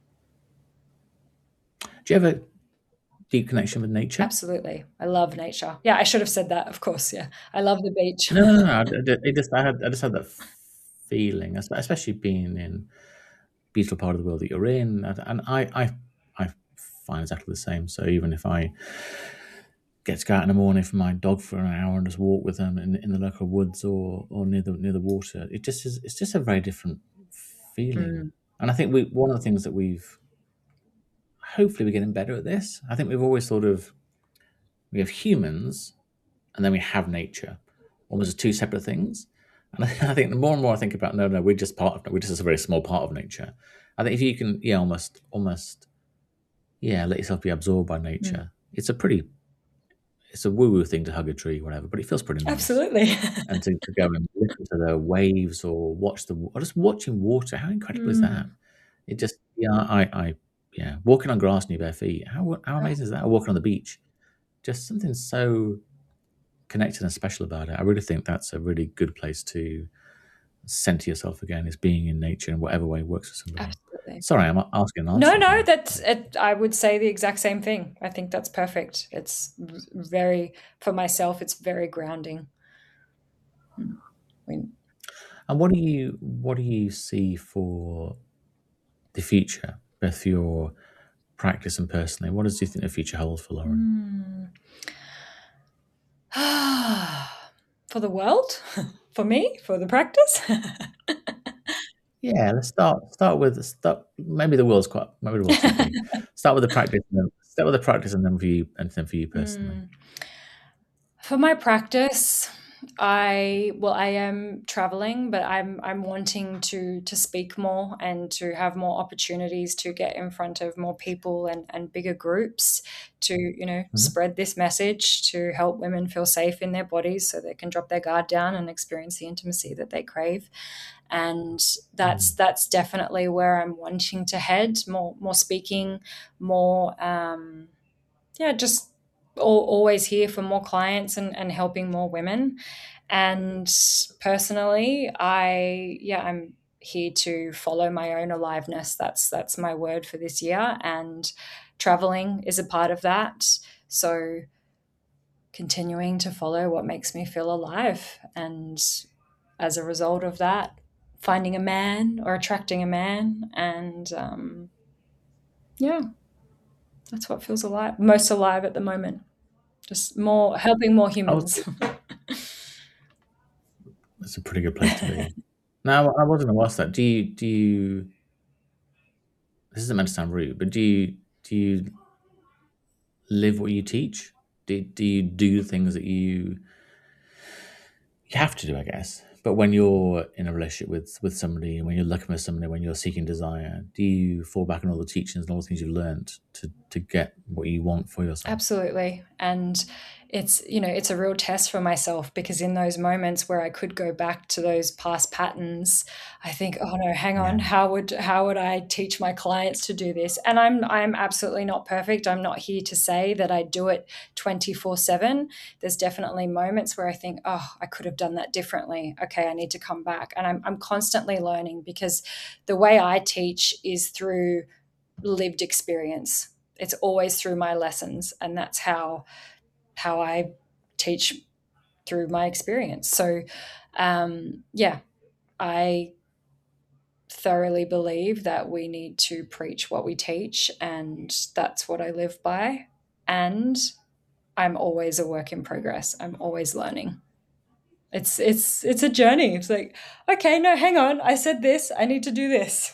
Do you have a deep connection with nature? absolutely, I love nature. Yeah, I should have said that. Of course, yeah, I love the beach. No, no, no. I, I- I just I had I just had that feeling, es- especially being in a beautiful part of the world that you're in, and, and I I I find exactly the same. So even if I get to go out in the morning for my dog for an hour and just walk with them in, in the local woods or, or near the near the water, it just is it's just a very different feeling. Mm. And I think we one of the things that we've hopefully we're getting better at this. I think we've always sort of we have humans and then we have nature, almost as two separate things. And I think the more and more I think about no, no, we're just part of we're just a very small part of nature. I think if you can, yeah, almost almost yeah, let yourself be absorbed by nature. It's a pretty it's a woo-woo thing to hug a tree, whatever, but it feels pretty nice. Absolutely. And to, to go and listen to the waves or watch the or just watching water, how incredible is that? It just yeah, I I yeah, walking on grass in your bare feet, how how amazing is that? Or walking on the beach, just something so connected and special about it. I really think that's a really good place to center yourself again, is being in nature in whatever way works for somebody. Absolutely. Sorry, I'm asking an answer. No, no, that's it. I would say the exact same thing. I think that's perfect. It's very, for myself, it's very grounding. And what do you what do you see for the future, both for your practice and personally? What does you think the future holds for Lauren? Mm. For the world, for me, for the practice. Yeah, let's start start with start. Maybe the world's quite. Maybe the world's quite start with the practice. And then, start with the practice, and then for you, and then for you personally. Mm. For my practice, I well, I am traveling, but I'm I'm wanting to to speak more and to have more opportunities to get in front of more people and, and bigger groups to, you know, mm-hmm. spread this message to help women feel safe in their bodies so they can drop their guard down and experience the intimacy that they crave. And that's mm. that's definitely where I'm wanting to head, more more speaking, more um, yeah, just always here for more clients and, and helping more women. And personally, I, yeah, I'm here to follow my own aliveness. That's, that's my word for this year. And traveling is a part of that. So continuing to follow what makes me feel alive. And as a result of that, finding a man or attracting a man. And um, yeah, that's what feels alive, most alive at the moment. Just more helping more humans. That's a pretty good place to be. Now, I wasn't going to ask that. Do you do you? This isn't meant to sound rude, but do you do you live what you teach? Do do you do things that you you have to do? I guess. But when you're in a relationship with with somebody, when you're looking for somebody, when you're seeking desire, do you fall back on all the teachings and all the things you've learned to to get what you want for yourself? Absolutely. And it's, you know, it's a real test for myself, because in those moments where I could go back to those past patterns, I think, oh no, hang on, yeah. how would how would I teach my clients to do this? And I'm I'm absolutely not perfect. I'm not here to say that I do it twenty-four seven. There's definitely moments where I think, oh, I could have done that differently. Okay, I need to come back. And I'm I'm constantly learning, because the way I teach is through lived experience. It's always through my lessons, and that's how how I teach, through my experience. So um, yeah, I thoroughly believe that we need to preach what we teach, and that's what I live by. And I'm always a work in progress. I'm always learning. It's it's it's a journey. It's like, okay, no, hang on. I said this. I need to do this.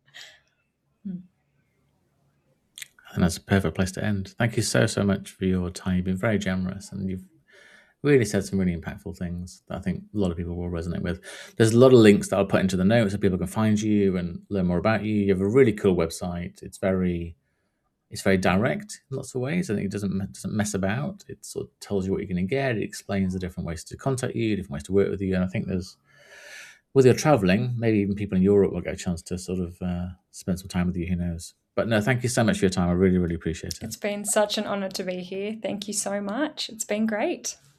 And that's a perfect place to end. Thank you so, so much for your time. You've been very generous, and you've really said some really impactful things that I think a lot of people will resonate with. There's a lot of links that I'll put into the notes so people can find you and learn more about you. You have a really cool website. It's very it's very direct in lots of ways. I think it doesn't, doesn't mess about. It sort of tells you what you're going to get. It explains the different ways to contact you, different ways to work with you. And I think there's, with your traveling, maybe even people in Europe will get a chance to sort of uh, spend some time with you. Who knows? But no, thank you so much for your time. I really, really appreciate it. It's been such an honor to be here. Thank you so much. It's been great.